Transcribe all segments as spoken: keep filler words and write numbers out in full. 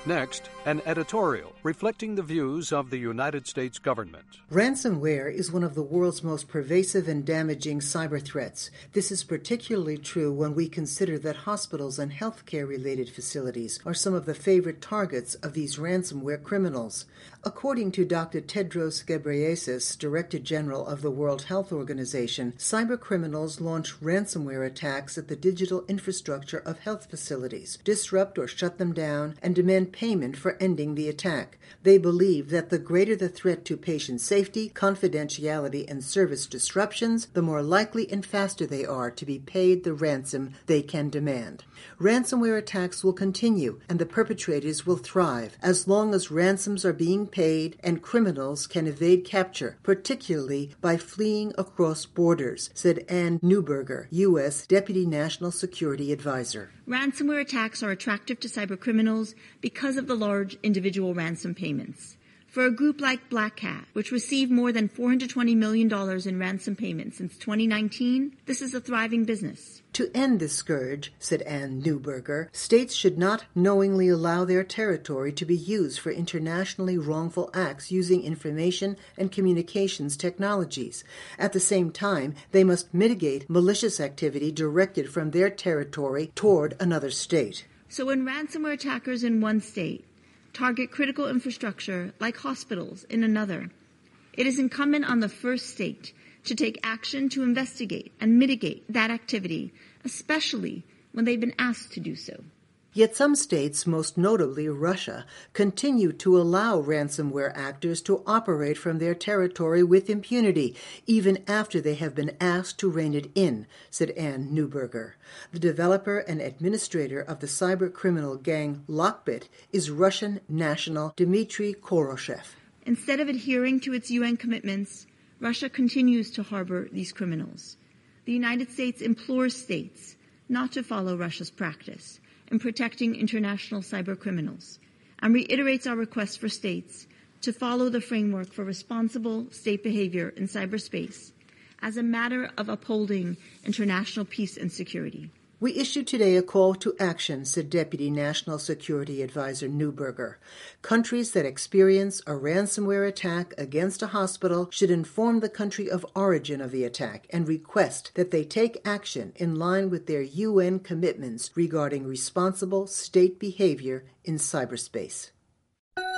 Next, an editorial reflecting the views of the United States government. Ransomware is one of the world's most pervasive and damaging cyber threats. This is particularly true when we consider that hospitals and healthcare-related facilities are some of the favorite targets of these ransomware criminals. According to Doctor Tedros Ghebreyesus, Director General of the World Health Organization, cyber criminals launch ransomware attacks at the digital infrastructure of health facilities, disrupt or shut them down, and demand payment for ending the attack. They believe that the greater the threat to patient safety, confidentiality, and service disruptions, the more likely and faster they are to be paid the ransom they can demand. Ransomware attacks will continue, and the perpetrators will thrive as long as ransoms are being paid and criminals can evade capture, particularly by fleeing across borders, said Ann Neuberger, U S Deputy National Security Advisor. Ransomware attacks are attractive to cybercriminals because of the large individual ransom payments. For a group like Black Cat, which received more than four hundred twenty million dollars in ransom payments since twenty nineteen, this is a thriving business. To end this scourge, said Ann Neuberger, states should not knowingly allow their territory to be used for internationally wrongful acts using information and communications technologies. At the same time, they must mitigate malicious activity directed from their territory toward another state. So when ransomware attackers in one state target critical infrastructure like hospitals in another, it is incumbent on the first state to take action to investigate and mitigate that activity, especially when they've been asked to do so. Yet some states, most notably Russia, continue to allow ransomware actors to operate from their territory with impunity, even after they have been asked to rein it in, said Ann Neuberger. The developer and administrator of the cyber criminal gang Lockbit is Russian national Dmitry Koroshev. Instead of adhering to its U N commitments, Russia continues to harbor these criminals. The United States implores states not to follow Russia's practice in protecting international cyber criminals, and reiterates our request for states to follow the framework for responsible state behavior in cyberspace as a matter of upholding international peace and security. We issue today a call to action, said Deputy National Security Advisor Neuberger. Countries that experience a ransomware attack against a hospital should inform the country of origin of the attack and request that they take action in line with their U N commitments regarding responsible state behavior in cyberspace.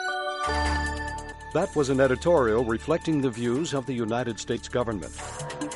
That was an editorial reflecting the views of the United States government.